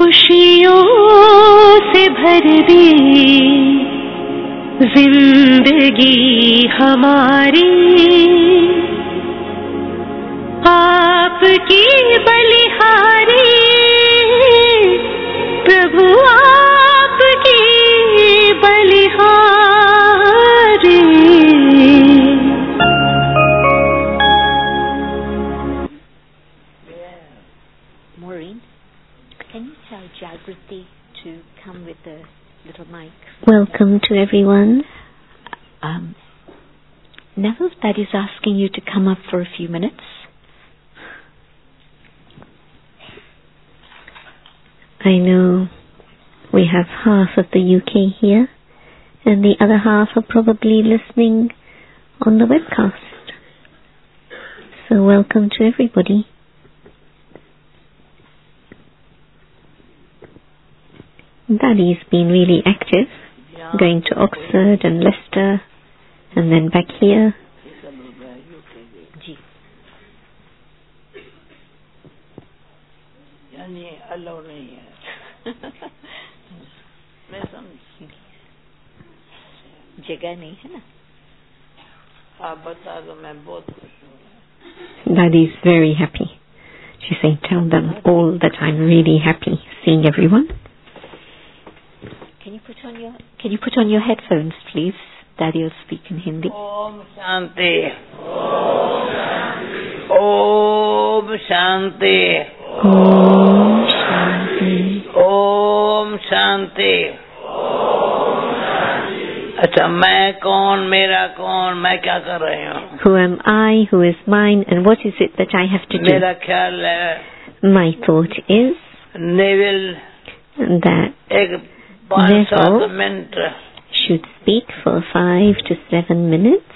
खुशियों से भर दे जिंदगी हमारी, आपकी बलिहारी प्रभु, आपकी बलिहारी। Maureen, can you tell Jagrati to come with the little mic? Welcome to everyone. Neville's dad is asking you to come up for a few minutes. I know we have half of the UK here, and the other half are probably listening on the webcast. So welcome to everybody. Daddy's been really active, going to Oxford and Leicester, and then back here. जगह नहीं है ना? आप बता दो, मैं बहुत खुश हूँ. Daddy's very happy. She's saying, tell them all that I'm really happy seeing everyone. Can you put on your headphones, please? Daddy will speak in Hindi. Om Shanti. Om Shanti. Om Shanti. Om Shanti. अच्छा, मैं कौन, मेरा कौन, मैं क्या कर रही हूँ? Who am I, who is mine, and what is it that I have to do? मेरा ख्याल है, My thought is Neville that एक 5-7 Neville minute should speak for 5 to 7 minutes.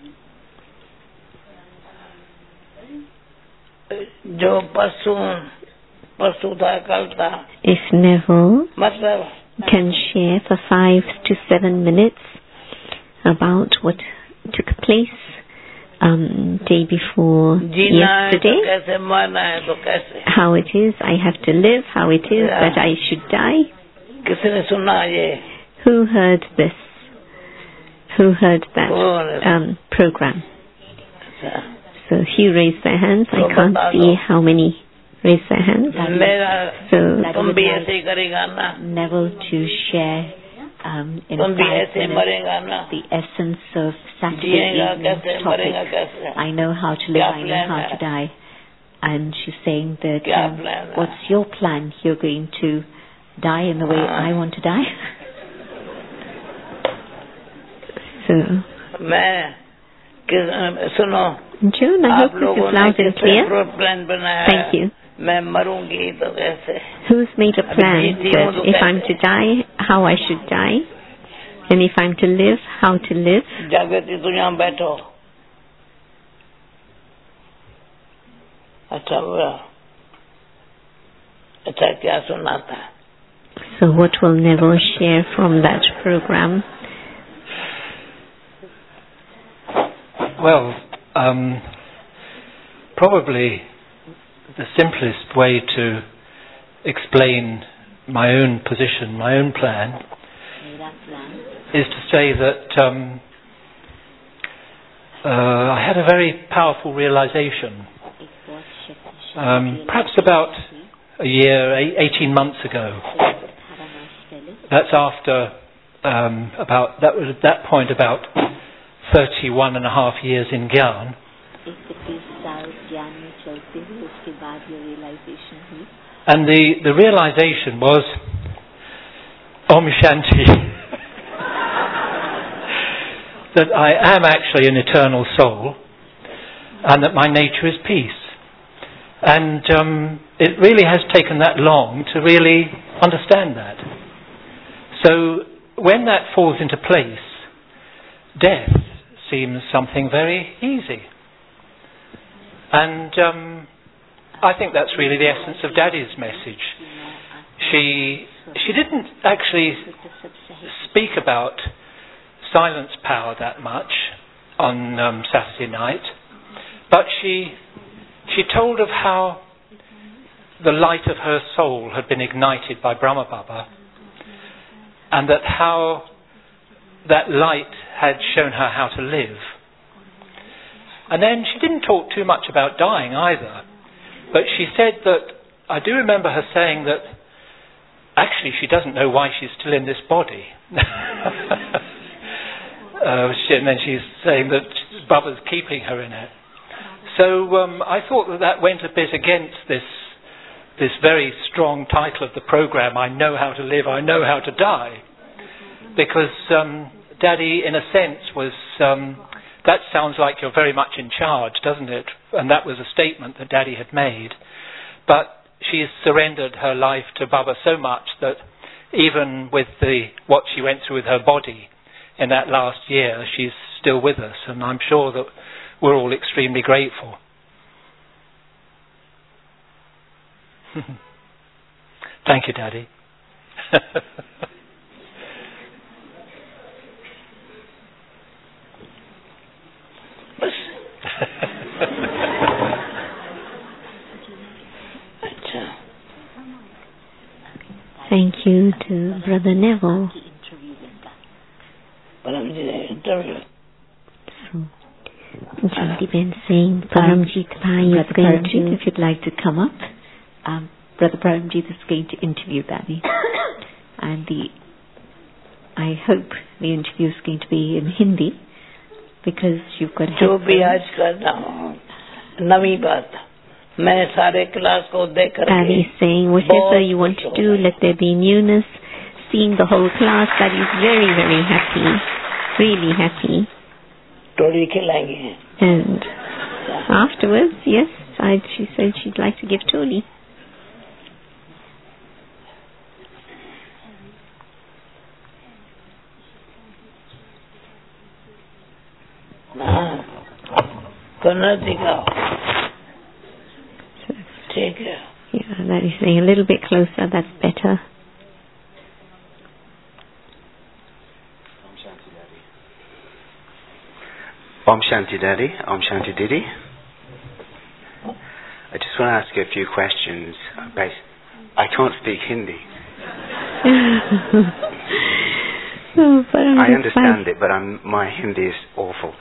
जो परसों था, कल था, If Neville मतलब can share for 5 to 7 minutes about what took place day before जीना है तो yesterday, कैसे, मरना है तो कैसे, how it is I have to live, how it is that I should die. किसने सुना ये? Who heard this? Who heard that program? So a few raised their hands. I can't see how many raised their hands. So तुम भी ऐसे ही करेगा ना? Neville to share in तुम भी 5 ऐसे minutes मरेगा ना? the essence of Saturday जिएगा evening's कैसे, मरेगा topic. कैसे? I know how to live, क्या I know plan how है? to die. And she's saying that क्या plan है? what's your plan? You're going to die in the way I want to die? So मैं सुनो, June, I hope this is loud and clear. Plan बनाया? Thank you. मैं मरूंगी तो कैसे? Who's made a plan that if I'm to die, how I should die, and if I'm to live, how to live? जागृति, तू यहाँ बैठो. अच्छा हुआ. अच्छा, क्या सुना था? So what will Neville share from that program? Well, probably the simplest way to explain my own position, my own plan, is to say that I had a very powerful realization. Perhaps about a year, 18 months ago. That's after that was at that point about 31 and a half years in Gyan. And the realization was Om Shanti, that I am actually an eternal soul and that my nature is peace. And it really has taken that long to really understand that. So when that falls into place, death seems something very easy. And I think that's really the essence of Daddy's message. She didn't actually speak about silence power that much on Saturday night, but she told of how the light of her soul had been ignited by Brahma Baba, and that how that light had shown her how to live. And then she didn't talk too much about dying either, but she said that, I do remember her saying that actually she doesn't know why she's still in this body. And then she's saying that Baba's keeping her in it. So I thought that went a bit against this very strong title of the program, I Know How to Live, I Know How to Die. Because Daddy, in a sense, was... that sounds like you're very much in charge, doesn't it? And that was a statement that Daddy had made. But she has surrendered her life to Baba so much that even with what she went through with her body in that last year, she's still with us. And I'm sure that we're all extremely grateful. Thank you, Daddy. Thank you to Brother Neville. So, Janti Ben saying, Paramjit Bhai is going to... If you'd like to come up, Brother Paramjit is going to interview Daddy. And I hope the interview is going to be in Hindi, because you've got... जो भी आज कर रहा हूँ, नवी बात, मैं सारे class को देख कर... Daddy is saying, whatever you want to do, let there be newness. Seeing the whole class, Daddy is very, very happy, really happy. Tori खिलाएंगे. And afterwards, yes, she said she'd like to give Toli. करना दिखाओ. ठीक है. Yeah, that is saying a little bit closer, that's better. Om Shanti Daddy, Om Shanti Didi. I just want to ask you a few questions. I can't speak Hindi. I understand it, but my Hindi is awful.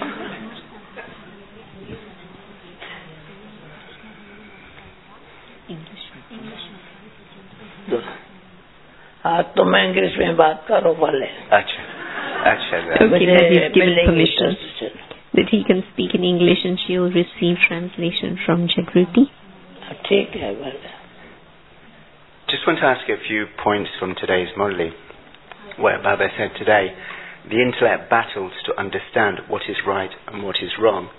हाँ तो मैं English में बात करो पहले. अच्छा. Okay, that he's given permission that he can speak in English and she will receive translation from Jagruti. ठीक है भले. Just want to ask you a few points from today's Murli, where Baba said today, the intellect battles to understand what is right and what is wrong.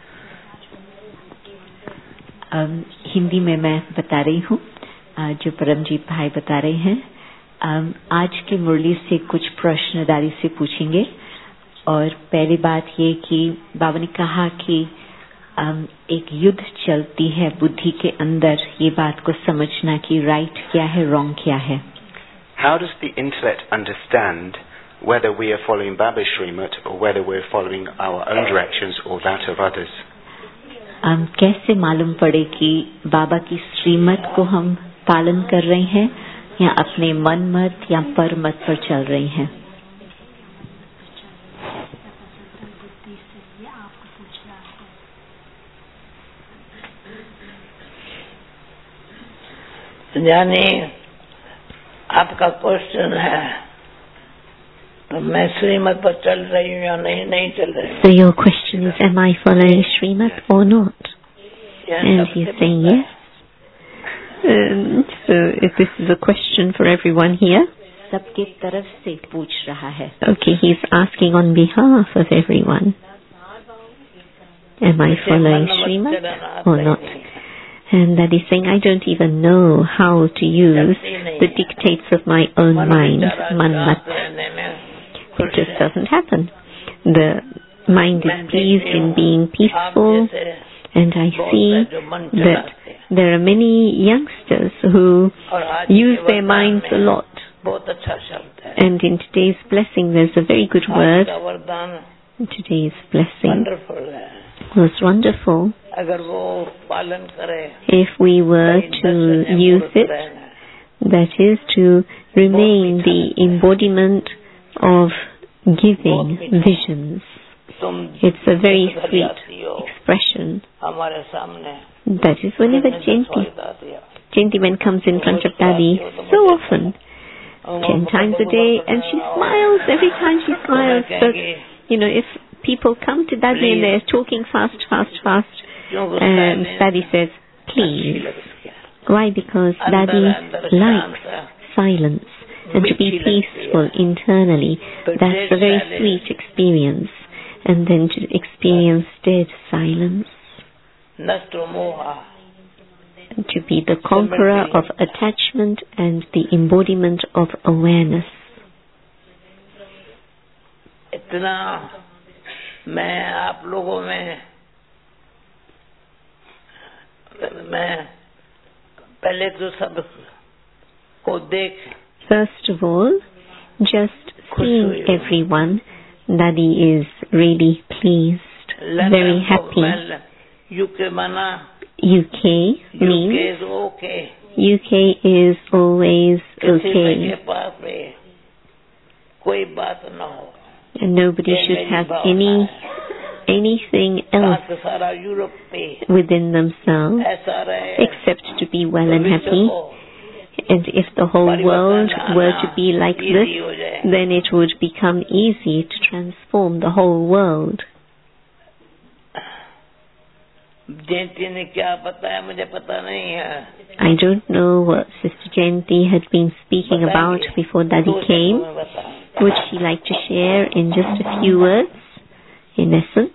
Hindi में मैं बता रही हूँ, जो परमजीत भाई बता रहे हैं. आज की मुरली से कुछ प्रश्न दादी से पूछेंगे. और पहली बात ये कि बाबा ने कहा कि एक युद्ध चलती है बुद्धि के अंदर, ये बात को समझना कि राइट क्या है, रॉन्ग क्या है. How does the intellect understand whether we are following Baba's Srimad or whether we are following our own directions or that of others? कैसे मालूम पड़े कि बाबा की श्रीमत को हम पालन कर रहे हैं या अपने मन मत या पर मत पर चल रहे हैं. यानी आपका क्वेश्चन है तो मैं श्रीमत पर चल रही हूँ या नहीं चल रही. So your question is, am I following Srimad or not? And he's saying yes. So if this is a question for everyone here. सबके तरफ से पूछ रहा है. Okay, he's asking on behalf of everyone. Am I following Srimad or not? And that is saying, I don't even know how to use the dictates of my own mind, manmat. It just doesn't happen. The mind is pleased in being peaceful, and I see that there are many youngsters who use their minds a lot. And in today's blessing, there's a very good word. Today's blessing was wonderful. अगर वो पालन करे if we were to use it, that is to remain the embodiment of giving visions. It's a very sweet expression. हमारे सामने That is whenever Jayantiben comes in front of Daddy, so often, 10 times a day, and she smiles every time she smiles. But, if people come to Daddy and they're talking fast, and Daddy says, please. Why? Because Daddy likes silence and to be peaceful internally. That's a very sweet experience. And then to experience dead silence. To be the conqueror of attachment and the embodiment of awareness. इतना मैं आप लोगों में मैं पहले तो सब को देख. First of all, just seeing everyone, Daddy is really pleased, very happy. UK माना. UK means okay. UK is always okay. कोई बात न हो. And nobody should have anything else within themselves except to be well and happy. And if the whole world were to be like this, then it would become easy to transform the whole world. I don't know what Sister Jayanti had been speaking about before Daddy came. Would she like to share in just a few words, in essence?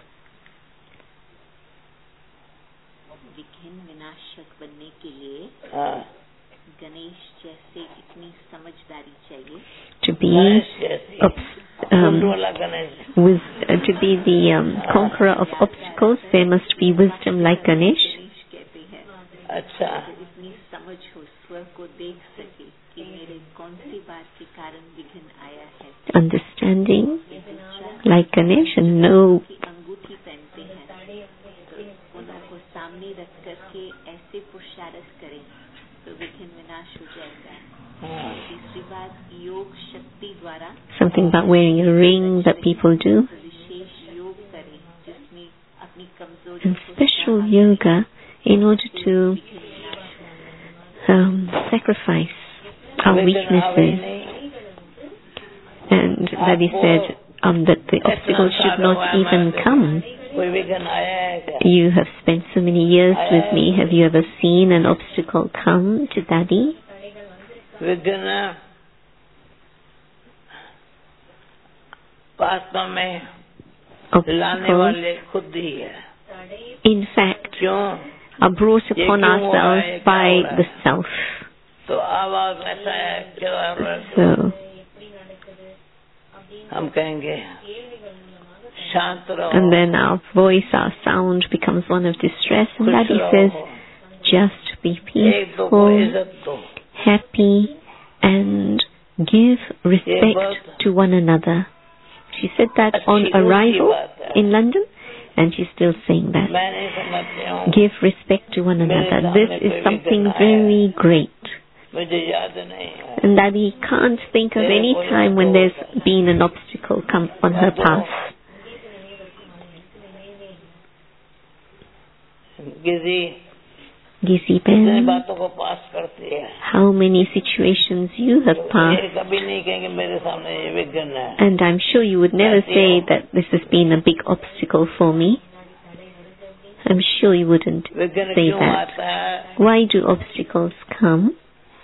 To be to be the conqueror of obstacles, there must be wisdom like Ganesh. Understanding like Ganesh and know. Something about wearing a ring that people do. And special yoga in order to sacrifice our weaknesses. And Daddy said that the obstacles should not even come. You have spent so many years with me. Have you ever seen an obstacle come to Daddy? Obstacles, in fact, are brought upon ourselves by the self. So, and then our voice, our sound becomes one of distress, and Daddy says, just be peaceful, happy, and give respect to one another. She said that on arrival in London, and she's still saying that. Give respect to one another. This is something very great. And Daddy can't think of any time when there's been an obstacle come on her path. Gizi Ben, how many situations you have passed. And I'm sure you would never say that this has been a big obstacle for me. I'm sure you wouldn't say that. Why do obstacles come?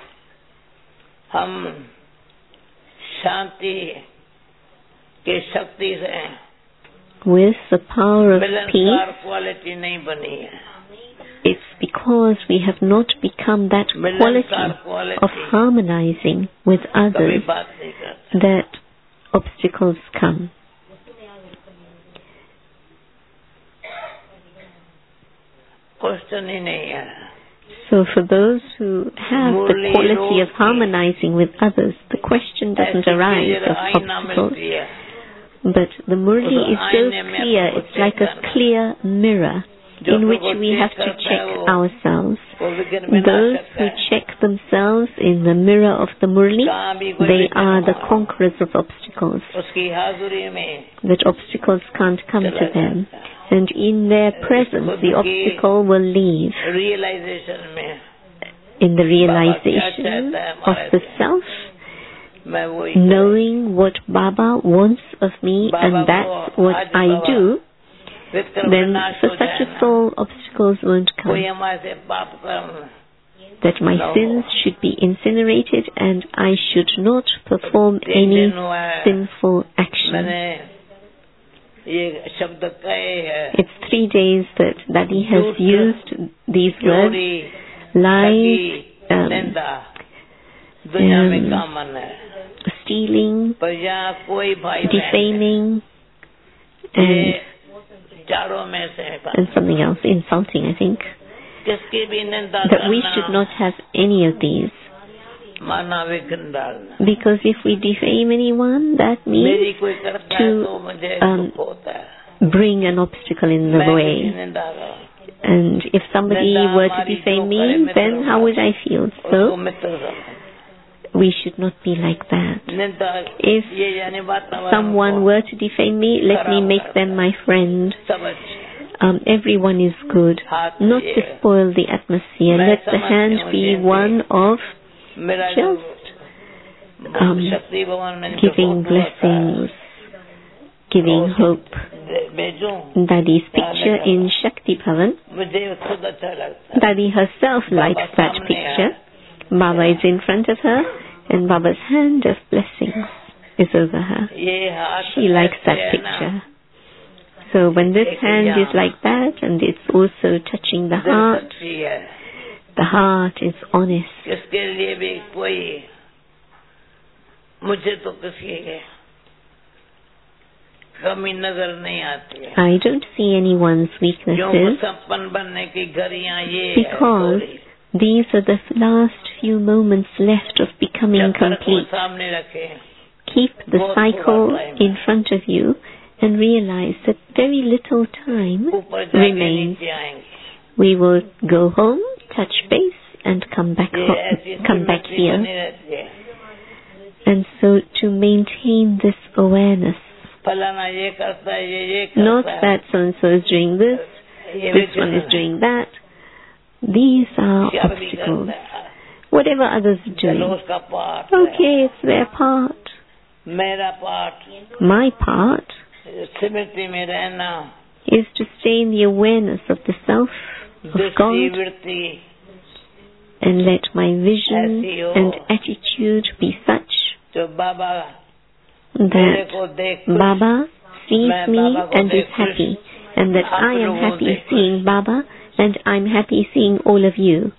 With the power of peace, it's because we have not become that quality of harmonizing with others that obstacles come. So for those who have the quality of harmonizing with others, the question doesn't arise of obstacles. But the Murli is so clear, it's like a clear mirror. in which we have to check ourselves. Those who check themselves in the mirror of the Murli, they are the conquerors of obstacles. That obstacles can't come to them. And in their presence, the obstacle will leave. In the realization of the self, knowing what Baba wants of me, and that's what I do, then for such a soul, obstacles won't come. That my sins should be incinerated and I should not perform any sinful action. It's 3 days that Daddy has used these words: lies, stealing, defaming, and something else, insulting, I think. That we should not have any of these. Because if we defame anyone, that means to bring an obstacle in the way. And if somebody were to defame me, then how would I feel? So, we should not be like that. If someone were to defame me, let me make them my friend. Everyone is good. Not to spoil the atmosphere. Let the hand be one of just giving blessings, giving hope. Daddy's picture in Shakti Bhavan. Daddy herself likes that picture. Baba is in front of her, and Baba's hand of blessings is over her. She likes that picture. So when this hand is like that, and it's also touching the heart is honest. I don't see anyone's weaknesses, because these are the last few moments left of becoming complete. Keep the cycle in front of you and realize that very little time remains. We will go home, touch base, and come back here. And so to maintain this awareness, not that so-and-so is doing this one is doing that. These are obstacles. Whatever others are doing, okay, it's their part. My part is to stay in the awareness of the self, of God, and let my vision and attitude be such that Baba sees me and is happy, and that I am happy seeing Baba, and I'm happy seeing all of you.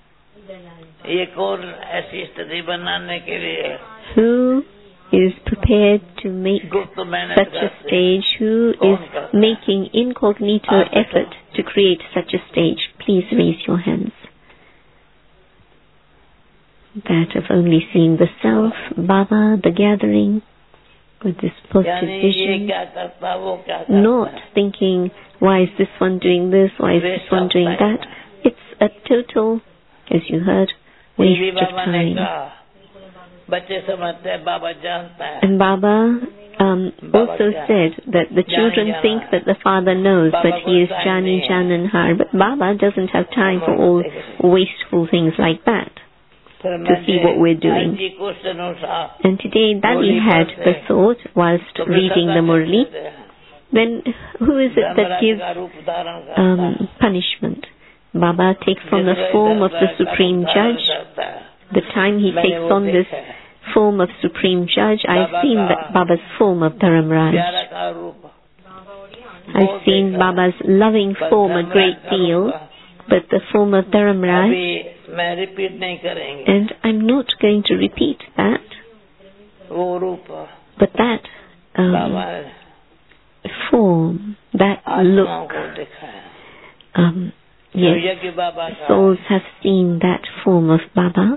Who is prepared to make such a stage? Who is making incognito effort to create such a stage? Please raise your hands. That of only seeing the self, Baba, the gathering, with this positive vision, not thinking, why is this one doing this, why is this one doing that. It's a total, as you heard, waste of time. And Baba also said that the children think that the father knows that he is Jani, Jan and Har, but Baba doesn't have time for all wasteful things like that, to see what we're doing. And today Daddy had the thought whilst reading the Murli, then who is it that gives punishment? Baba takes on the form of the Supreme Judge. The time he takes on this form of Supreme Judge, I've seen that Baba's form of Dharamraj. I've seen Baba's loving form a great deal, but the form of Dharamraj, and I'm not going to repeat that, but that form, that look, yes, souls have seen that form of Baba.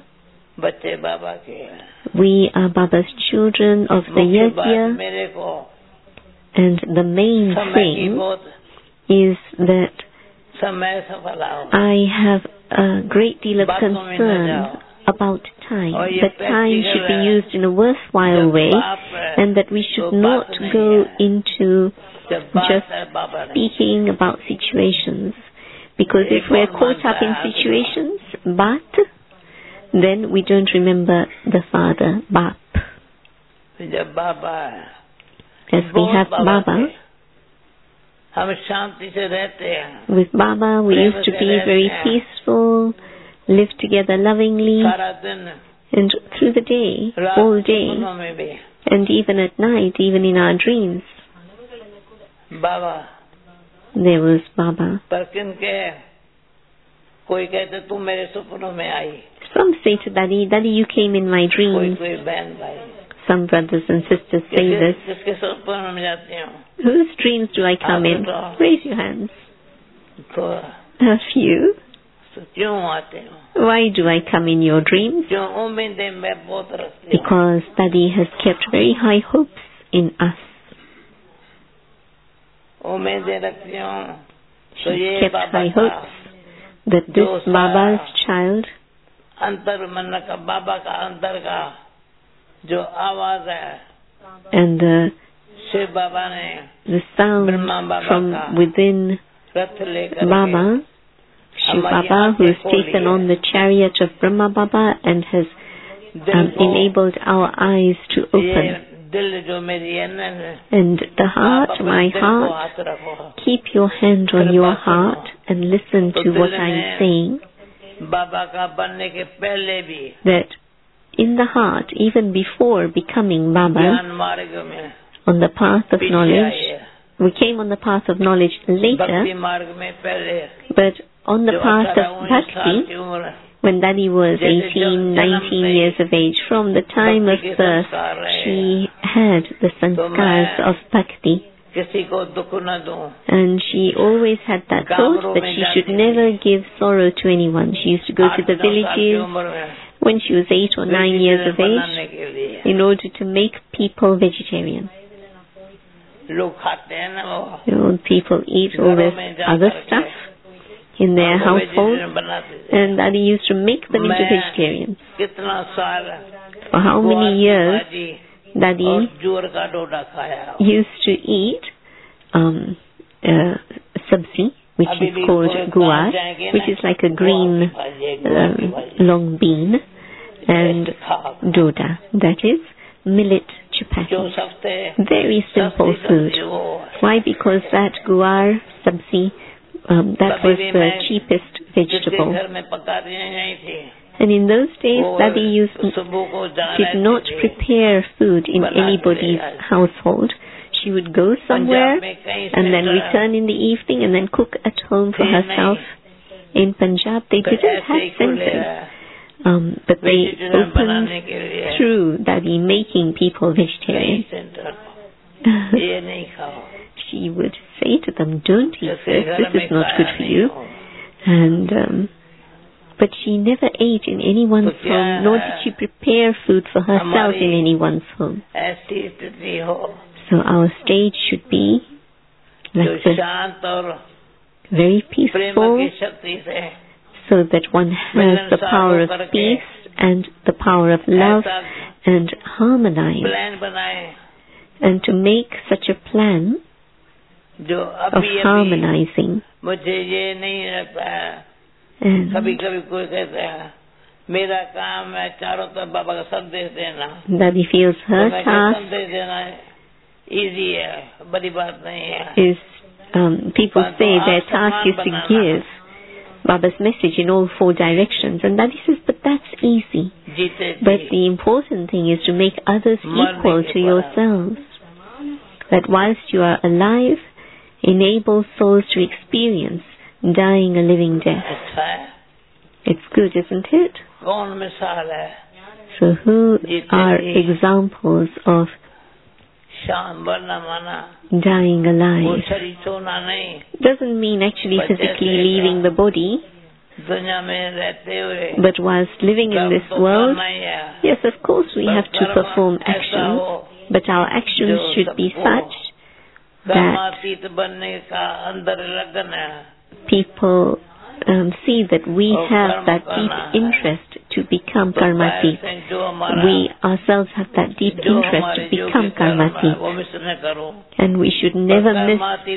We are Baba's children of the Yajna, and the main thing is that समय सफल आओ I have a great deal of बातों में न concern जाओ about time. और ये That time should be practical used in a worthwhile जब way, बाप है and that we तो should बात not नहीं go है into जब बात just है बाबा नहीं speaking about situations. Because ये if we're कौन caught up मानता in है आपको? situations, but then we don't remember the Father, Bap. जब बाबा है As we बहुत have Baba, थे। हम शांति से रहते हैं with Baba we Prem used to से be रहते very हैं। peaceful, live together lovingly, सारा दिन and through the day, रात all day, सपनों में भी and even at night, even in our dreams, Baba there was Baba. पर किनके कोई कहते तू मेरे सपनों में आई Some say to Daddy, Daddy, you came in my कोई dreams. कोई बहन भाई Some brothers and sisters say this. किसके सपनों में जाती हूँ Whose dreams do I come in? Raise your hands. तो A few. क्यों आते हो Why do I come in your dreams? क्यों उम्मीदें मैं बहुत रखती हूँ Because Daddy has kept very high hopes in us. उम्मीदें रखती हूँ तो She ये kept बाबा high का hopes that this Baba's child, अंतर मन का बाबा का अंतर का जो आवाज है and शिव बाबा ने the sound from within रथ लेकर Baba, Shiv Baba, who has taken on the chariot of Brahma Baba and has enabled our eyes to open. ये दिल जो मेरी है ना And the heart, आप अपने my दिल को heart, हाथ रखो keep your hand on your heart and listen to what I'm saying. बाबा का बनने के पहले भी That in the heart, even before becoming Baba, ज्ञान मार्ग में on the path of पीछे knowledge, आए we came on the path of knowledge भक्ति later, मार्ग में पहले but on the जो path 18-19 of साल Bhakti, की उम्र when Daddy was जैसे 18, 19 years of age, from the time of भक्ति के birth, संस्कार रहे she had the sanskars of Bhakti. किसी को दुख न दूं And she always had that thought that she should never give sorrow to anyone. She used to go to the 8-9 साल की villages उम्र में when she was 8 or 9 years of age बनाने के लिए in order to make people vegetarian. लोग खाते हैं ना वो You know, people eat all this other stuff in their वो household, vegetarian बनाते थे and Daddy used to make them into मैं vegetarians. कितना साल For how many ग्वार की years भाजी और Daddy जोर का डोडा खाया used to eat sabzi, which अभी is भी called पूरे guar, गाँव जाएंगे which ना, is like a green गुआर की भाजी है, गुआर की भाजी। long bean, and ऐसे खा doda, that is millet जो chapati. सस्ते Very simple सस्ती food. सब्जी वो Why? Because that guar sabzi, that कभी was भी the मैं cheapest जिसके vegetable. घर में पकाती नहीं थी And in those days, वो Daddy used सुबह को जहाँ did रहती not थी, prepare food in बनाते anybody's ले आए। household. She would go somewhere Punjab में कहीं से and then तरह return in the evening and then cook at home for थे herself. In Punjab, they तो didn't ऐसे have ही खुले centers, but they vegetarian opened बनाने के लिए through Daddy making people कई vegetarian. सेंटर ये नहीं खाओ She would say to them, "Don't eat जिसके this. घर This में is not खाया good for नहीं you." हो। And but she never ate in anyone's तो क्या home, nor did she prepare food for herself हमारी in anyone's home. ऐसी स्थिति हो So our stage should be जो like this, शांत और very प्रेम peaceful, की शक्ति से so that one has the power of peace and the power of love ऐसा and harmonize, प्लान बनाए and to make such a plan जो of अभी अभी harmonizing. मुझे ये नहीं रहता है And कभी कभी कोई कहता है मेरा काम है चारों तरफ बाबा का संदेश देना Daddy feels तो her मैं task संदेश देना इजी है बड़ी बात नहीं है is, people say their task is to give Baba's message in all 4 directions, and Daddy says, but that's easy. जीते But ji the important thing is to make others equal to yourselves. That whilst you are alive, enable souls to experience dying a living death. अच्छा है It's good, isn't it? कौन मिसाल है So who are examples of शाम बनना माना dying वो alive? शरीर छोड़ना नहीं Doesn't mean actually physically leaving the body, दुनिया में रहते हुए but whilst living in कर्म this तो world, करना ही है yes, of course we have to कर्म perform ऐसा actions, हो but our actions जो should be सबको such that कर्मातीत बनने का अंदर लगन है people see that we have that deep interest to become karmatik. We ourselves have that deep interest to become karmatik. And we should never miss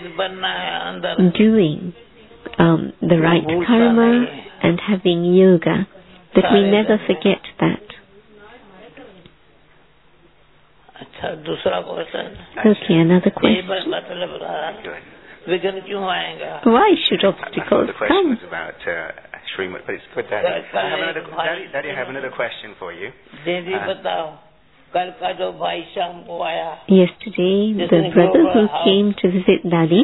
doing the right karma and having yoga. That we never forget that. Okay, another question. Why should obstacles the question come? was about Srimad, but it's good, Daddy. Daddy, I have another question for you. Yesterday, the brother who came to visit Daddy,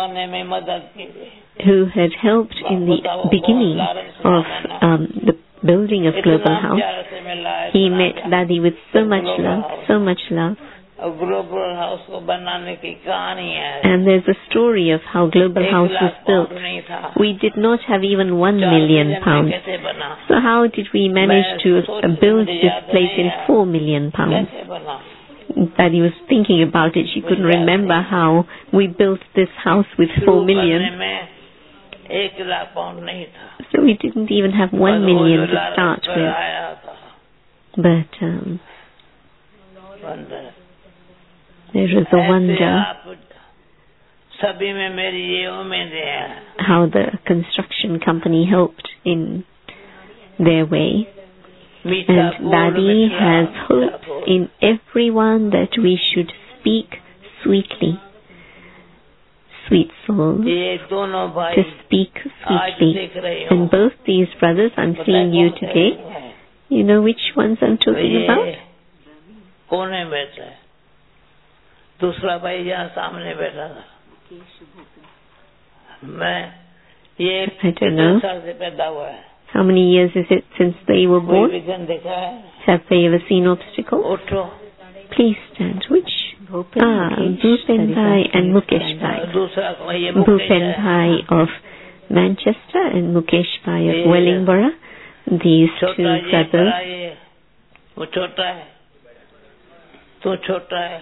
who had helped in the beginning of the building of Global House, he met Daddy with so much love, so much love. And there's a story of how Global House was built. We did not have even 1 million pounds. So how did we manage to build this place in 4 million pounds? Daddy was thinking about it. She couldn't remember how we built this house with 4 million. So we didn't even have 1 million to start with. But there is a wonder how the construction company helped in their way. And Daddy has hope in everyone that we should speak sweetly. Sweet soul, to speak sweetly. And both these brothers, I'm seeing you today. You know which ones I'm talking about? दूसरा भाई यहाँ सामने बैठा था मैं ये 15 साल से पैदा हुआ है. How many years is it since they were born? Have they ever seen obstacles? Please stand. Which? Bhupen Bhai and Mukesh Bhai. Bhupen Bhai of Manchester and Mukesh Bhai of Wellingborough. These two brothers. वो छोटा है, तो छोटा है.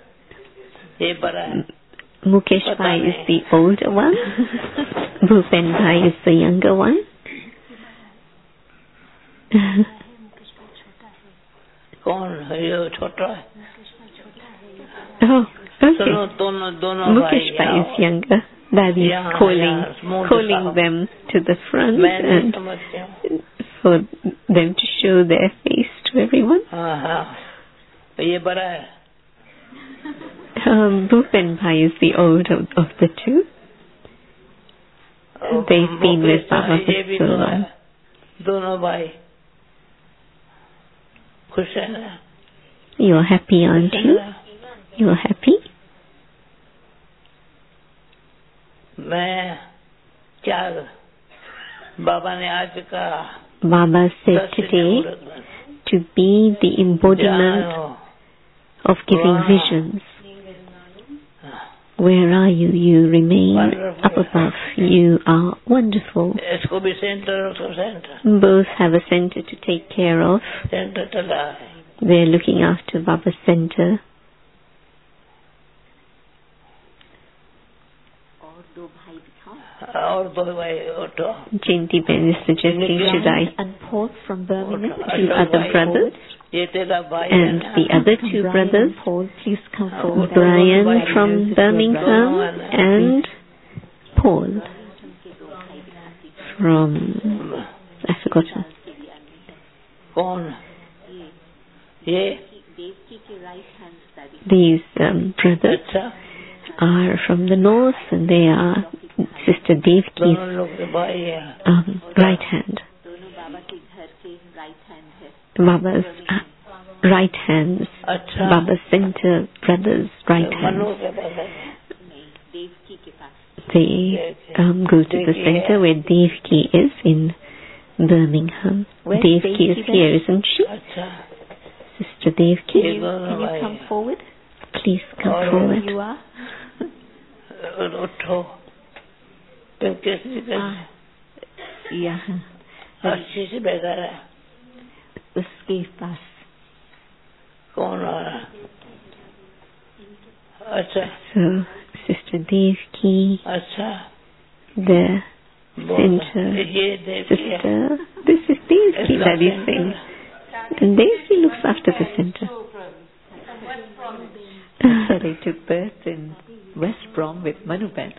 Mukesh Bhai is the older one. Bhupen Bhai is the younger one. Oh, okay. Mukesh Bhai is younger. Daddy is calling them to the front and for them to show their face to everyone. Bhupen Bhai is the older of the two. They've been with Baba for so long. You're happy, aren't you? You're happy? Baba said today to be the embodiment of giving visions. Where are you? You remain up above. You are wonderful. Both have a center to take care of. They're looking after Baba's center. Jinti Ben is suggesting, should I Paul from Birmingham, two other brothers? And the other two brothers, Paul, please come forward. Brian from Birmingham and Paul from, I forgot her. These brothers are from the north and they are Sister Devki's right hand. Baba's right hands, Baba's center brothers' right hands. They go to the center where Devki is in Birmingham. Devki is here, isn't she? Sister Devki. Can you come forward? Please come forward. You are? Yeah. उसके पास कौन आ रहा? अच्छा. So Sister Devki, अच्छा. the center. ये देवी है Sister, this is Devki, Daddy is saying. And Devki looks after the center. But I took birth in West Brom with Manuben.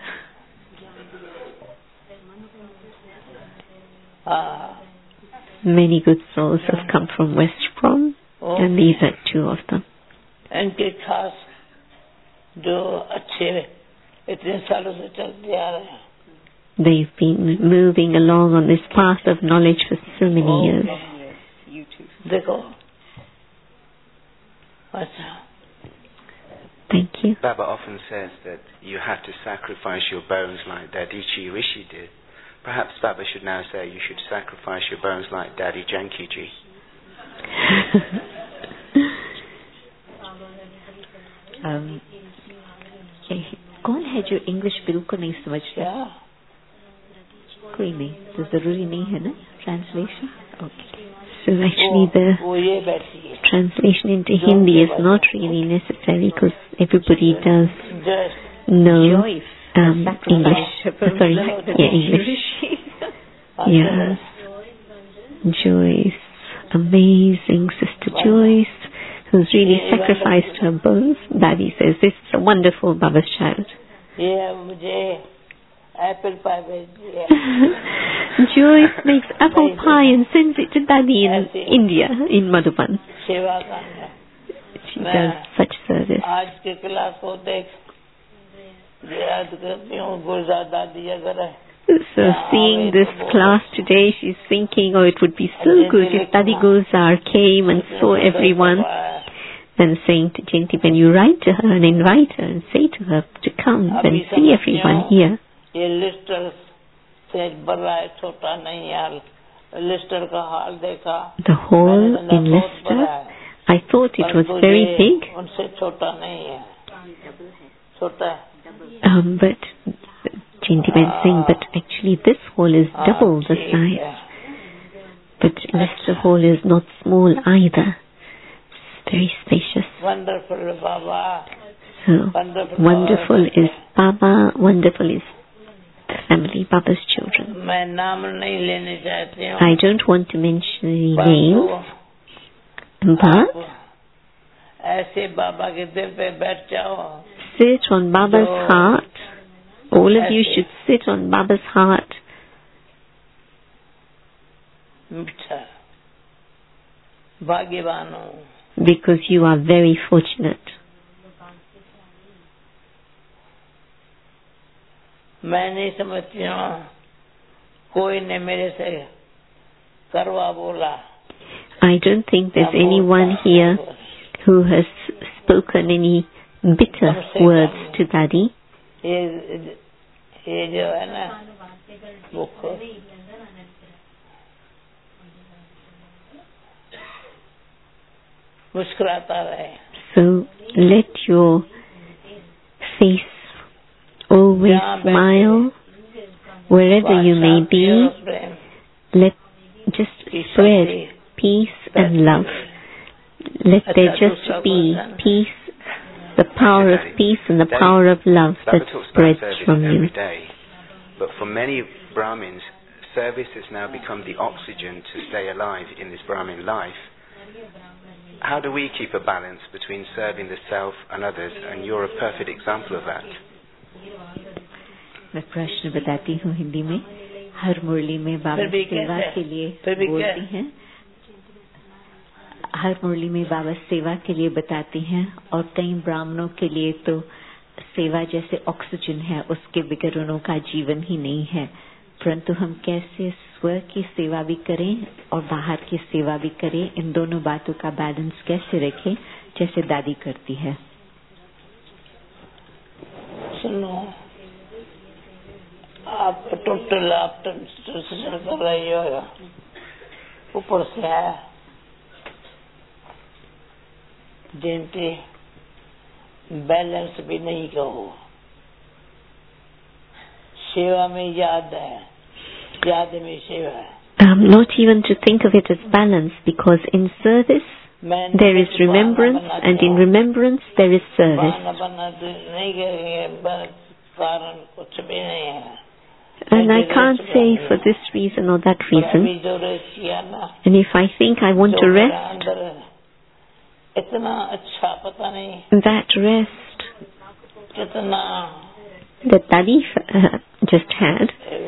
Many good souls have come from West Brom, and these are two of them. इनके खास जो अच्छे इतने सालों से चलते आ रहे हैं. They've been moving along on this path of knowledge for so many years. देखो. अच्छा. Thank you. Baba often says that you have to sacrifice your bones like Dadichi Rishi did. Perhaps Baba should now say you should sacrifice your bones like Daddy Janki Ji. कौन है जो English बिल्कुल नहीं समझता? कोई नहीं, तो जरूरी नहीं है ना translation. Okay. So actually the translation into Hindi is not really necessary because everybody does know English. Sorry, English. Yeah. Joyce, amazing Sister Joyce, who's really sacrificed her bones. Daddy says this is a wonderful Baba's child. Joyce makes apple pie and sends it to Daddy in India, in Madhuban. She does such service. So seeing this class today, she's thinking, oh, it would be so good if Daddy Gulzar came and saw everyone. Then saying to Jayanti, when you write to her and invite her and say to her to come and see everyone here. The hall in Leicester, I thought it was very big. But Jayanti Ben saying, but actually this hall is double the size. But Leicester Hall is not small either. It's very spacious. Wonderful Baba. So wonderful is Baba, wonderful is the family, Baba's children. I don't want to mention any names, but sit on Baba's heart. All of you should sit on Baba's heart. Because you are very fortunate. मैं नहीं समझती हूँ कोई ने मेरे से करवा बोला. I don't think there's anyone here who has spoken any bitter words to Daddy. ये जो है ना बुक मुस्कुराता रहे. So let your face always smile wherever you may be. Let just spread peace and love. Let there just be peace, the power of peace and the power of love that spreads from you. But for many Brahmins, service has now become the oxygen to stay alive in this Brahmin life. How do we keep a balance between serving the self and others? And you're a perfect example of that. मैं प्रश्न बताती हूँ हिंदी में. हर मुरली में बाबा सेवा के लिए बोलती हैं. हर मुरली में बाबा सेवा के लिए बताती हैं और कई ब्राह्मणों के लिए तो सेवा जैसे ऑक्सीजन है, उसके बगैर उनका जीवन ही नहीं है. परंतु हम कैसे स्व की सेवा भी करें और बाहर की सेवा भी करें, इन दोनों बातों का बैलेंस कैसे रखें जैसे दादी करती है. सुनो, आप टोटल आप ट्रांसलेशन कर रही हो, ऊपर से आया जिनके बैलेंस भी नहीं कहो. सेवा में याद है, याद में सेवा है. Not even to think of it as balance, because in service there is remembrance, and in remembrance there is service. नहीं करेंगे, कारण कुछ भी नहीं है. And I can't say for this reason or that reason. And if I think I want to rest, that rest that Dadi just had,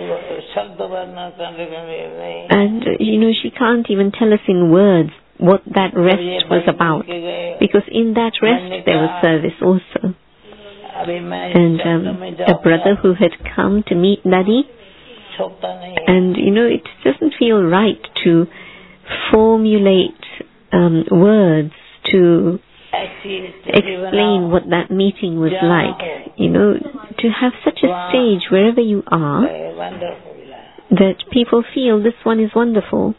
and she can't even tell us in words what that rest was about, because in that rest there was service also. And a brother who had come to meet Dadi, and it doesn't feel right to formulate words to explain what that meeting was like. To have such a stage wherever you are that people feel this one is wonderful.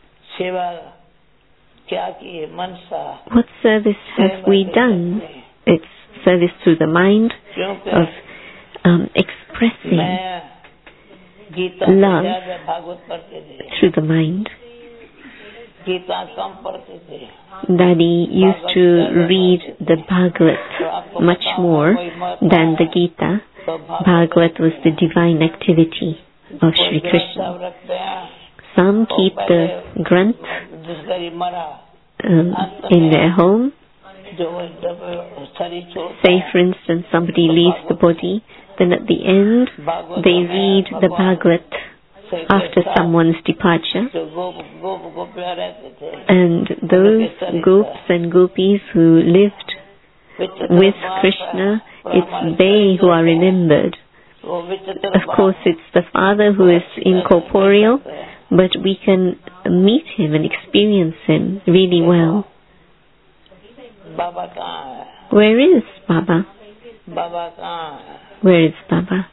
What service have we done? It's service through the mind of expressing love through the mind. Dadi used to read the Bhagavat much more than the Gita. Bhagavat was the divine activity of Sri Krishna. Some keep the Granth in their home. Say, for instance, somebody leaves the body, then at the end they read the Bhagavat after someone's departure. And those gopis and gopis who lived with Krishna, it's they who are remembered. Of course, it's the Father who is incorporeal, but we can meet him and experience him really well. Where is Baba? Where is Baba?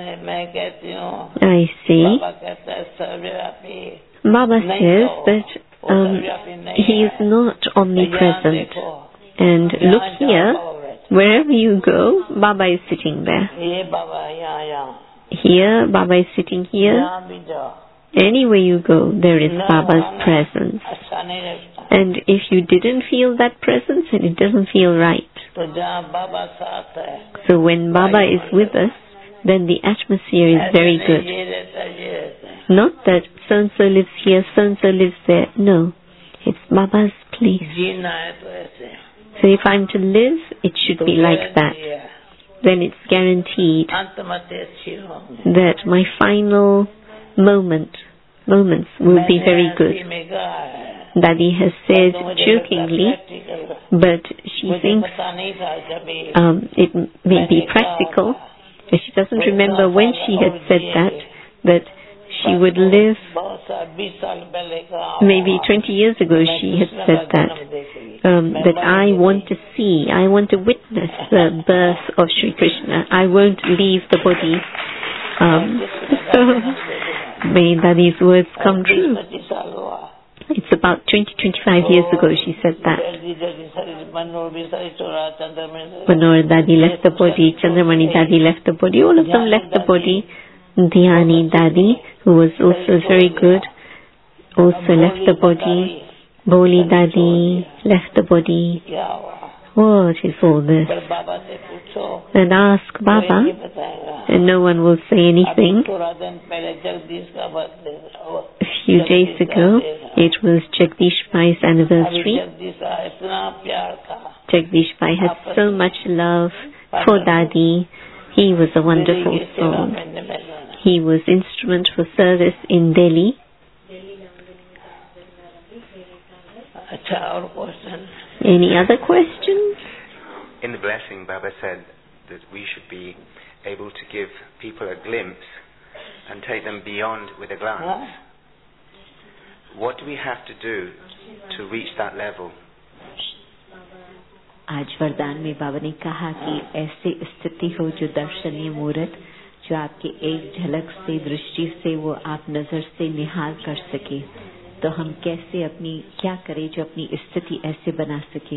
I see. Baba says that he is not omnipresent. And look here, wherever you go, Baba is sitting there. Here, Baba is sitting here. Anywhere you go, there is Baba's presence. And if you didn't feel that presence, then it doesn't feel right. So when Baba is with us, then the atmosphere is very good. Not that so-and-so lives here, so-and-so lives there. No, it's Baba's place. So if I'm to live, it should be like that. Then it's guaranteed that my final moments will be very good. Dadi has said jokingly, but she thinks it may be practical. She doesn't remember when she had said that she would live, maybe 20 years ago she had said that I want to witness the birth of Sri Krishna. I won't leave the body. So may Dadi's words come true. It's about 20-25 years ago she said that. Manor Dadi left the body, Chandramani Dadi left the body, all of them left the body. Dhyani Dadi, who was also very good, also left the body. Boli Dadi left the body. What is all this? And ask Baba, and no one will say anything. A few days ago, it was Jagdish Bhai's anniversary. Jagdish Bhai had so much love for Dadi. He was a wonderful soul. He was instrument for service in Delhi. Any other questions? In the blessing, Baba said that we should be able to give people a glimpse and take them beyond with a glance. What do we have to do to reach that level? आज वरदान में बाबा ने कहा कि ऐसी स्थिति हो जो दर्शनीय मूर्त, जो आपके एक झलक से, दृष्टि से वो आप नजर से निहार कर सके, तो हम कैसे क्या करें जो अपनी स्थिति ऐसे बना सके?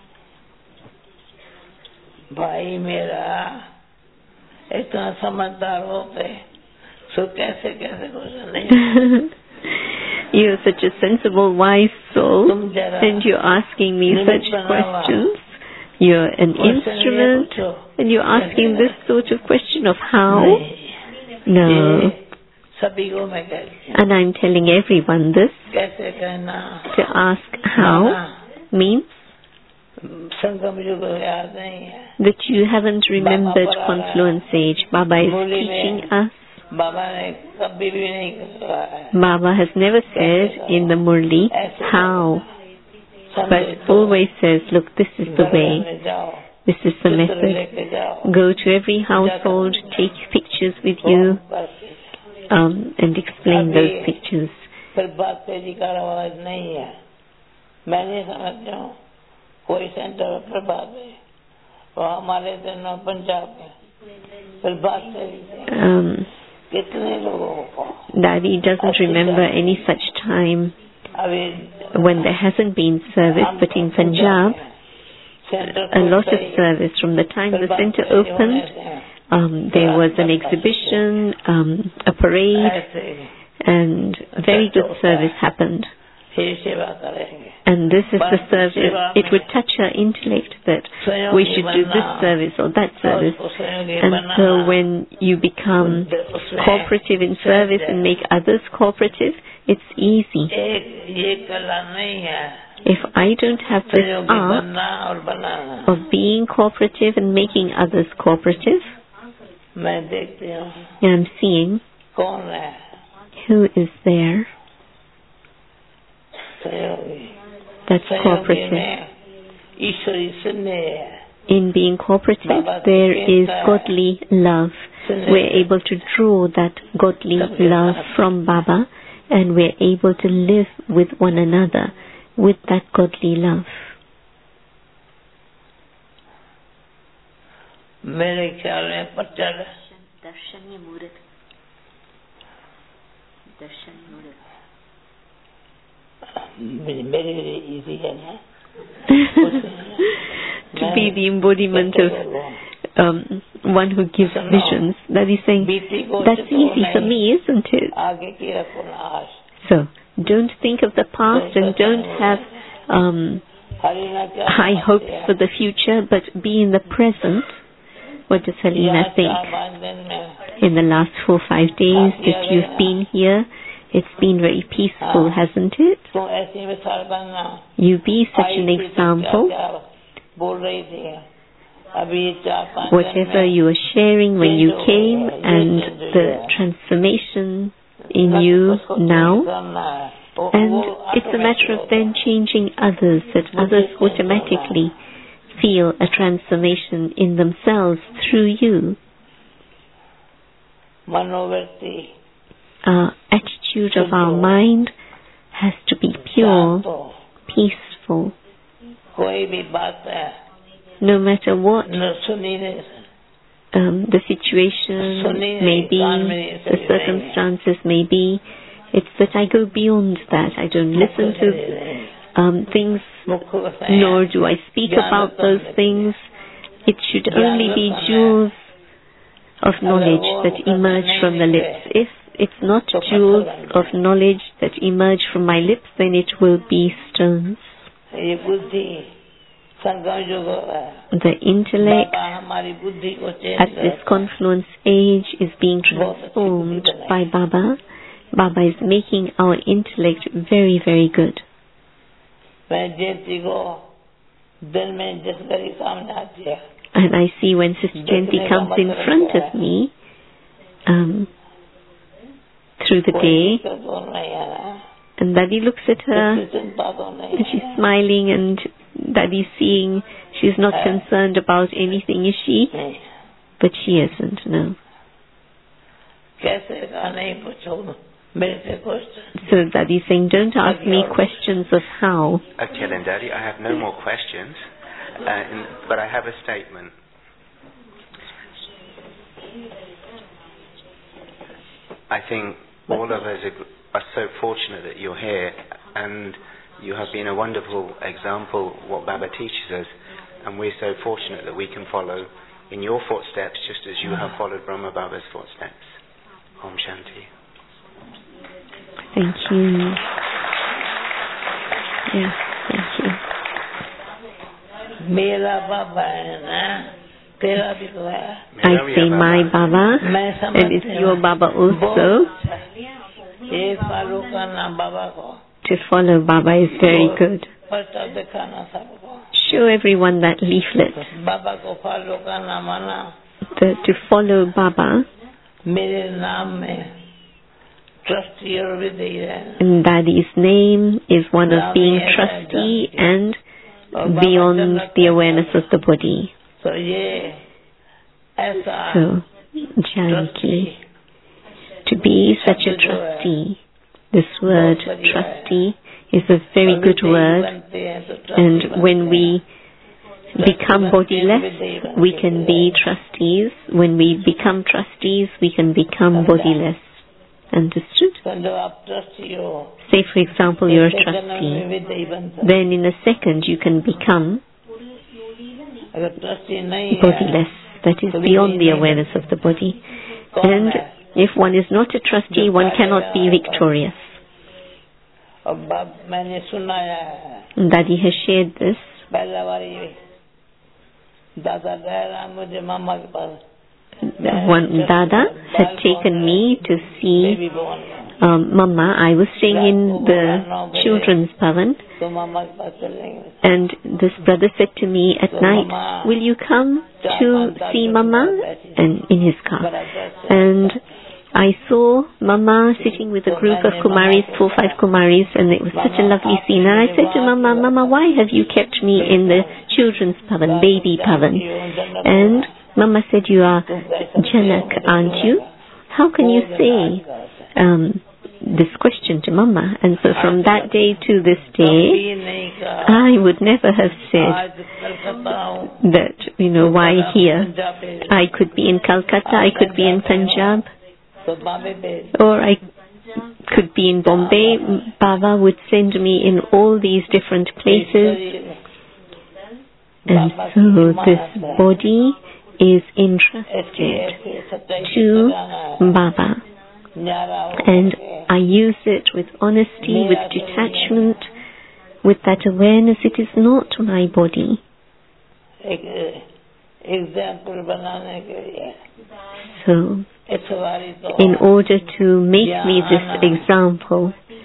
भाई मेरा इतना समझदार होते तो कैसे कुछ नहीं. You're such a sensible, wise soul, and you're asking me such questions. You're an instrument, and you're asking this sort of question of how? No, सभी को मैं कहती हूँ And I'm telling everyone this. कैसे कहना To ask how means संगम युग याद नहीं है that you haven't remembered confluence age. Baba is teaching us. बाबा ने कभी भी नहीं कहा है Baba has never said in the Murli how, but always says, look, this is the way, this is the method. Go to every household, take pictures with you, and explain those pictures. फिर बात तेजी का आवाज नहीं है मैं नहीं समझता हूँ कोई सेंटर पर बात है और हमारे दिन पंजाब में फिर बात तेजी कितने लोगों को Daddy doesn't remember any such time when there hasn't been service, but in Punjab, a lot of service. From the time the center opened, there was an exhibition, a parade, and very good service happened. And this is the service. It would touch our intellect that we should do this service or that service. And so when you become cooperative in service and make others cooperative, it's easy. If I don't have this art of being cooperative and making others cooperative, I'm seeing who is there that's cooperative. In being cooperative, there is godly love. We're able to draw that godly love from Baba, and we're able to live with one another with that godly love. मेरे ख्याल में पट्टर दर्शनीय मूर्त मेरे easy है ना to be the embodiment of one who gives visions. That is saying, that's easy for me, isn't it? So, don't think of the past and don't have high hopes for the future, but be in the present. What does Helena think? In the last 4 or 5 days that you've been here, it's been very peaceful, hasn't it? You be such an example. Whatever you were sharing when you came and the transformation in you now, and it's a matter of then changing others, that others automatically feel a transformation in themselves through you. Our attitude of our mind has to be pure, peaceful. No matter what the situation may be, the circumstances may be, it's that I go beyond that. I don't listen to things, nor do I speak about those things. It should only be jewels of knowledge that emerge from the lips. If it's not jewels of knowledge that emerge from my lips, then it will be stones. The intellect at this confluence age is being transformed by Baba. Baba is making our intellect very, very good. And I see when Sister Jayanti comes in front of me through the day, and Daddy looks at her and she's smiling, and Daddy's seeing she's not concerned about anything, is she? But she isn't, no. So Daddy's saying, don't ask me questions of how. Okay then, Daddy, I have no more questions, but I have a statement. I think all of us are so fortunate that you're here, and you have been a wonderful example of what Baba teaches us, and we're so fortunate that we can follow in your footsteps just as you have followed Brahma Baba's footsteps. Om Shanti. Thank you. Yes, thank you. मेरा बाबा है ना तेरा भी तो है I say my Baba, मैं and it's समझती your हूँ Baba also. बहुत अच्छा। ये फॉलो करना बाबा को To follow Baba is very good. पर्चा दिखाना सबको Show everyone that leaflet. बाबा को फॉलो करना माना To follow Baba, मेरे नाम में ट्रस्टी और विधि है and Daddy's name is one of being trustee and beyond the awareness of the body. तो ये ऐसा So, Janki, to be such a trustee, this word trustee is a very good word, and when we become bodiless, we can be trustees. When we become trustees, we can become bodiless. Understood? जो आप trustee हो Say, for example, you're a trustee. विधि बनता Then in a second you can become अगर trustee नहीं है bodiless. That is beyond the awareness of the body. And if one is not a trustee, one cannot be victorious. और बाप मैंने सुनाया है Daddy has shared this. पहला बारी दादा गहरा मुझे मामा के पास One Dada had taken me to see देवी भवन में Mama. I was staying in the children's bhavan, तो मामा के पास चलेंगे and this brother said to me at night, "Will you come to see Mama?" And in his car. And I saw Mama sitting with a group of Kumaris, 4-5 Kumaris, and it was such a lovely scene. And I said to Mama, "Mama, why have you kept me in the children's bhavan, baby bhavan?" And Mama said, "You are Janak, aren't you? How can you say this question to Mama?" And so from that day to this day, I would never have said that, why here? I could be in Calcutta, I could be in Punjab, or I could be in Bombay. Baba would send me in all these different places. And so this body is entrusted to Baba. And I use it with honesty, with detachment, with that awareness. It is not my body. Example बनाने के लिए So, इस बारी तो in order to make me this example,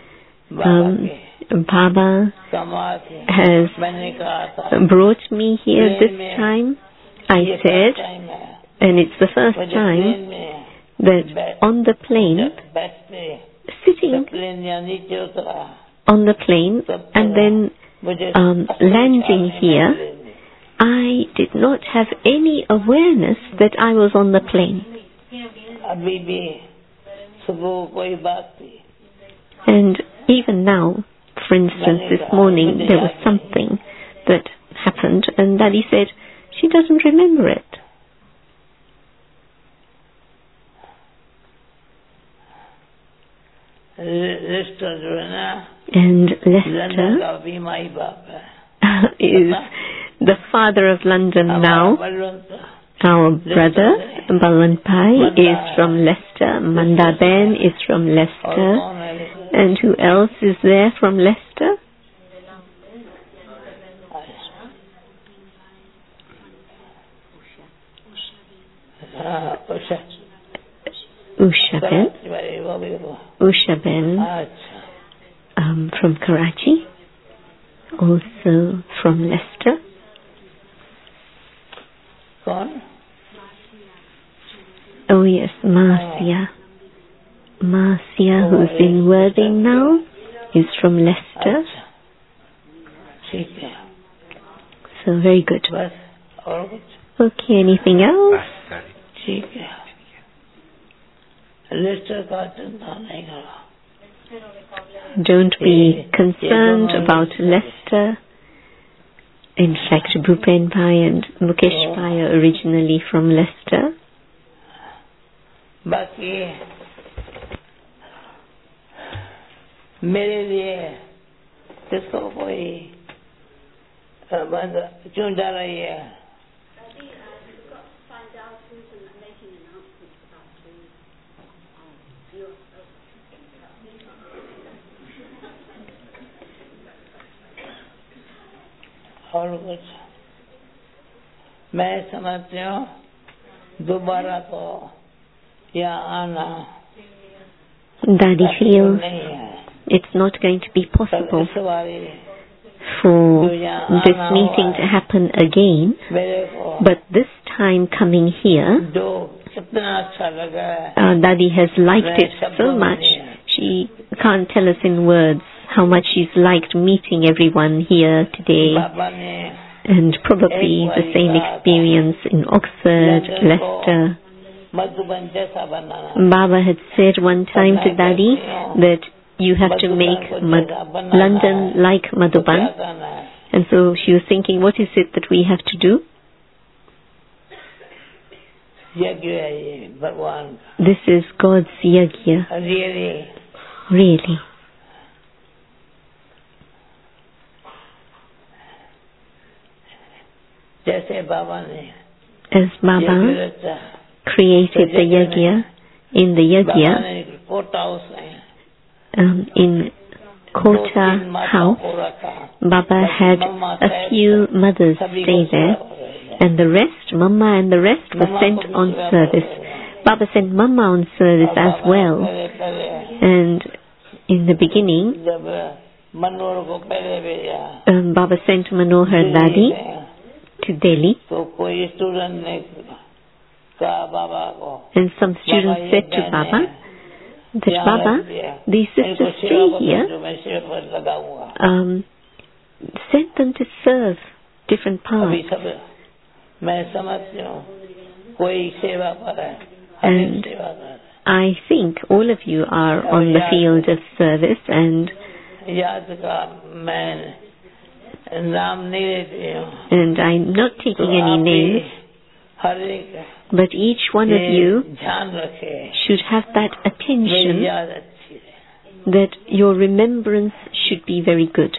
Baba समाज has मैंने कहा था brought me here this time. I said, and it's the first time that on the plane, बैठते sitting प्लेन या नीचे उतरा on the plane and then मुझे landing here, I did not have any awareness that I was on the plane. अभी भी सुबह कोई बात थी And even now, for instance, this morning there was something that happened and Daddy said, she doesn't remember it. Leicester जो है ना And London Lester का भी माई बाप है is the father of London now. Balwant Our brother, Balwant Pai, is from Leicester. Manda Ben is from और Leicester. कौन है लेकर? And who else is there from Leicester? हाँ, उषा Usha Ben. वो भी वो Usha Ben अच्छा from Karachi. Also from Leicester. कौन Oh yes, Marcia. Marcia, who's in Worthing now, is from Leicester. अच्छा ठीक है So very good. बस और कुछ Okay, anything else? ठीक है लेस्टर का चिंता नहीं करो Don't be concerned about Leicester. In fact, Bhupen Pai and Mukesh Pai are originally from Leicester. बाकी मेरे लिए किसको कोई क्यों डर रही है और कुछ मैं समझती हूँ दोबारा तो यहाँ आना Daddy feels नहीं है it's not going to be possible इस बारी for this meeting to happen again, मेरे को but this time coming here, जो इतना अच्छा लगा है Daddy has liked it so much. She can't tell us in words how much she's liked meeting everyone here today, बाबा ने and probably the same experience in Oxford, Leicester. Madhuban जैसा बनाना Baba had said one time to Daddy that you have to make London like Madhuban. क्या करना है And so she was thinking, what is it that we have to do? यज्ञ है ये भगवान This is God's yajna, का really really. जैसे बाबा ने As Baba यज्ञ रचा created the yajna, in the Baba yajna, ने कोट हाउस में in Kota house, को रखा Baba had a few mothers stay there, and the rest, Mama and the rest, were sent on service. Baba sent Mama on service as well. And in the beginning, जब मनोहर को पहले भेजा Baba sent Manohar Dadi to Delhi, तो कोई student ने कहा बाबा को and some students said to Baba that Baba, these sisters stay here, जो मैं सिर पर लगाऊंगा send them to serve different अभी parts. सब मैं समझती हूँ कोई सेवा पर है हमें And सेवा कर I think all of you are on the field of service, and याद का मैं नाम नहीं लेती हूँ I'm not तो taking any आप भी names, हर एक but each one of ये you ध्यान रखे should have that मेरी attention याद अच्छी है that your remembrance should be very good.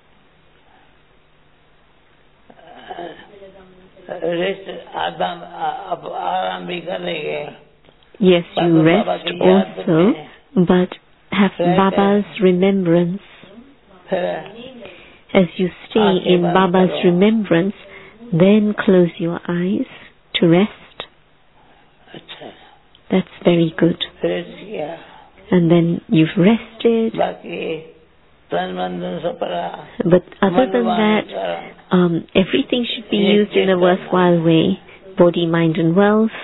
Rest आराम भी करेंगे Yes, you rest also, but have Baba's remembrance. फिर As you stay in Baba's remembrance, then close your eyes to rest. अच्छा That's very good. Rest किया And then you've rested, बाकी तन मन धन सब पड़ा but other than that, everything should be used in a worthwhile way. Body, mind and wealth.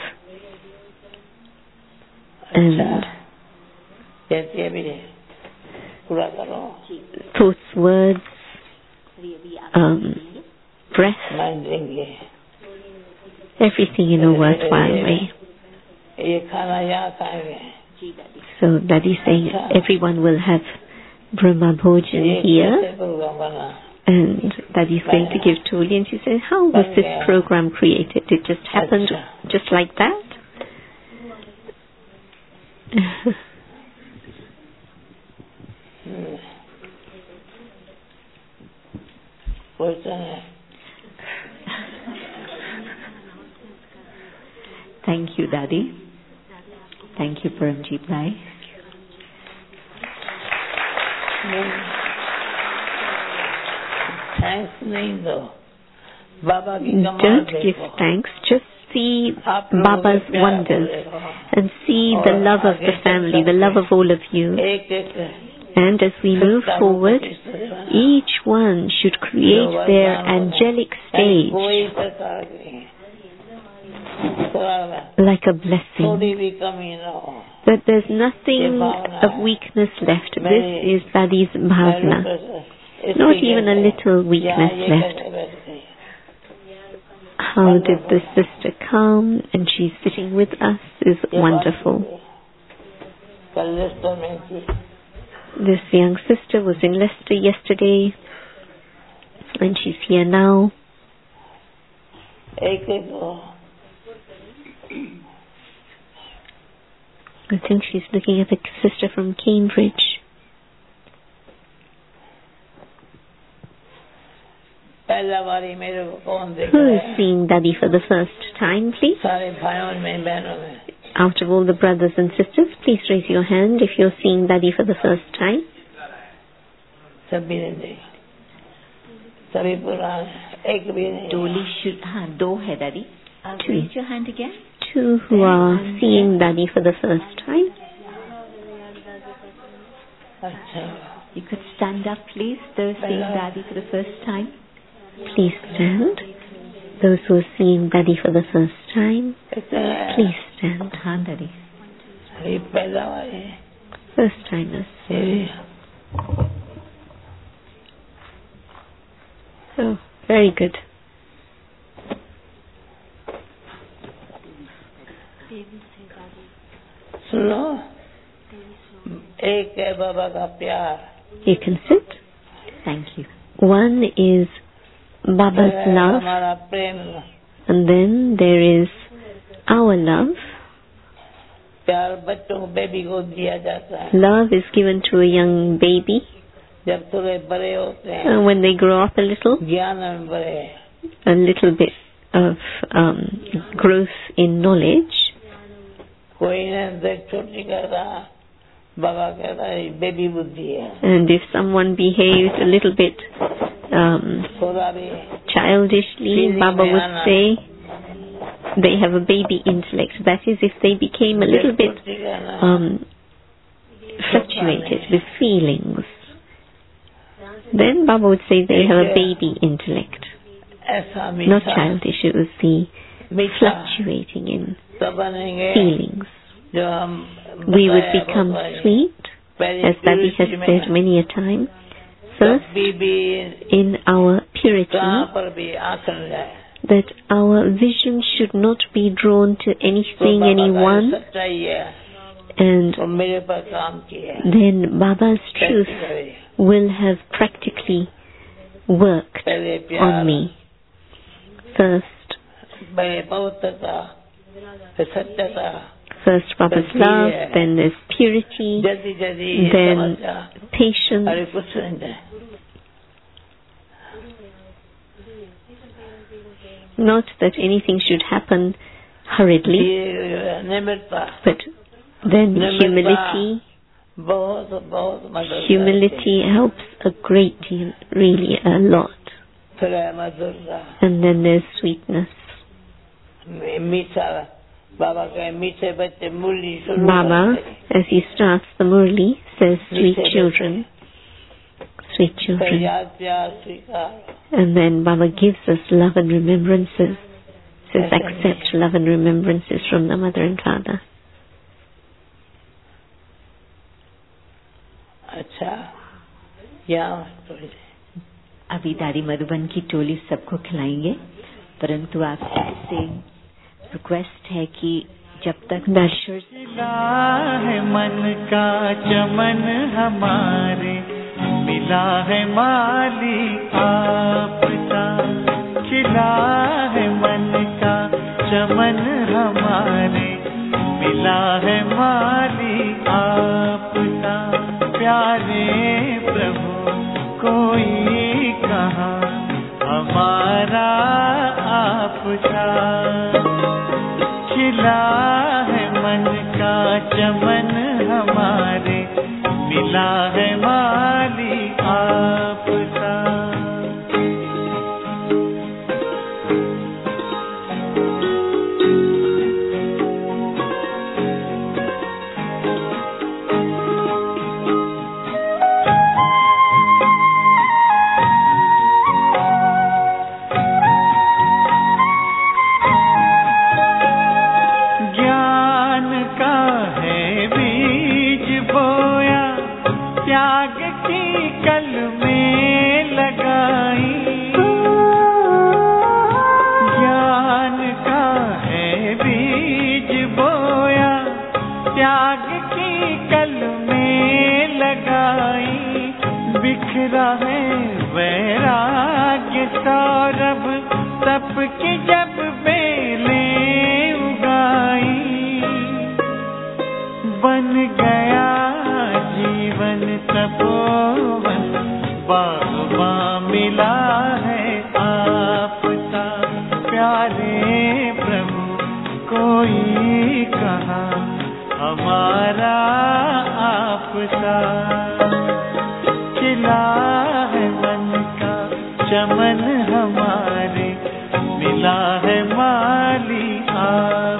And कहती भी पूरा करो thoughts, words, breath, माइंड देंगे everything in a worthwhile way. ये खाना यहाँ खाएंगे So Daddy is saying everyone will have Brahma Bhojan ये here, कैसे प्रोग्राम बना and Daddy is going to give Tuli, and she said, how was this program created? It just happened just like that? Question है Thank you, Daddy. Thank you, Paramjit Bhai. Thanks नहीं दो बाबा की कमाल Don't give देखो thanks, just see आप लोगों Baba's के प्यार wonders को देखो। and see the love of the family, the love of all of you. एक एक And as we move forward, each one should create their angelic stage कोई प्रकार की like a blessing, थोड़ी भी कमी न हो that there's nothing of weakness left. This is Daddy's bhavna. Not even a little weakness left. How did this sister come and she's sitting with us is wonderful. कल Leicester में थी This young sister was in Leicester yesterday and she's here now. एक एक I think she's looking at the sister from Cambridge. पहला बारी मेरे को कौन देख Who रहा is है seeing Daddy for the first time, please? सारे भाइयों में बहनों में Out of all the brothers and sisters, please raise your hand if you're seeing Daddy for the first time. सभी ने देखा सभी पुराने एक भी नहीं Dolly should, हाँ, 2 है Daddy. Two. Raise your hand again. 2 who are seeing Daddy for the first time. अच्छा You could stand up, please. Those seeing Daddy for the first time. Please stand. Those who are seeing Daddy for the first time, इतना please stand. हाँ Daddy. ये पैदा हुए First timers. Oh, very good. सुनो एक है बाबा का प्यार You can sit. Thank you. One is Baba's love, हमारा प्रेम and then there is our love. प्यार बच्चों को बेबी को दिया जाता है Love is given to a young baby जब थोड़े बड़े होते हैं when they grow up a little bit of growth in knowledge. कोई ने देख छोटी करता बाबा कहता है बेबी बुद्धि है And if someone behaved a little bit थोड़ा भी childishly, Baba would say they have a baby intellect. That is, if they became a little bit fluctuated with feelings, then Baba would say they have a baby intellect. ऐसा Not मीठा childish, it was the fluctuating in तब बनेंगे feelings. जो हम We would बताया become बहुत बारी। sweet, पहले as Daddy has purity said में many a time. First, कभी भी in our purity, कहाँ पर भी आंख न जाए that our vision should not be drawn to तो anything, बाबा का anyone, सच्चाई है and तो मेरे पर काम किया then Baba's truth पहले will have practically worked प्यार on me. First पवित्रता फिर सत्यता First Baba's love, then there's purity, जल्दी जल्दी then समझा patience, अरे कुछ नहीं है not that anything should happen hurriedly, ये निमित्ता but then humility. बहुत बहुत मदद Humility helps a great deal, really a lot. फिर है मधुरता And then there's sweetness. मीठा बाबा के मीठे बच्चे मुरली शुरू Baba, करते as he starts the Murli, says, sweet मीठे children, sweet फिर children. याद प्यार स्वीकार And then Baba gives us love and remembrances, says, accept love and remembrances from the mother and father. अच्छा यहाँ थोड़ी सी अभी दादी मधुबन की टोली सबको खिलाएंगे, परंतु आपसे रिक्वेस्ट है कि जब तक दर्शक खिला है मन का चमन हमारे, मिला है माली आपका। खिला है मन का चमन हमारे, मिला है माली आपका। प्यारे प्रभु कोई कहाँ हमारा आपका। खिला है मन का चमन हमारे, मिला है माली आपका। त्याग की कल में लगाई, ज्ञान का है बीज बोया, त्याग की कल में लगाई। बिखरा है वैराग्य सौरभ, तप की जब बेलें उगाई। बन गया जीवन तपोवन, बागबां मिला है आपका। प्यारे प्रभु कोई कहाँ हमारा आपका। खिला है मन का चमन हमारे मिला है माली आप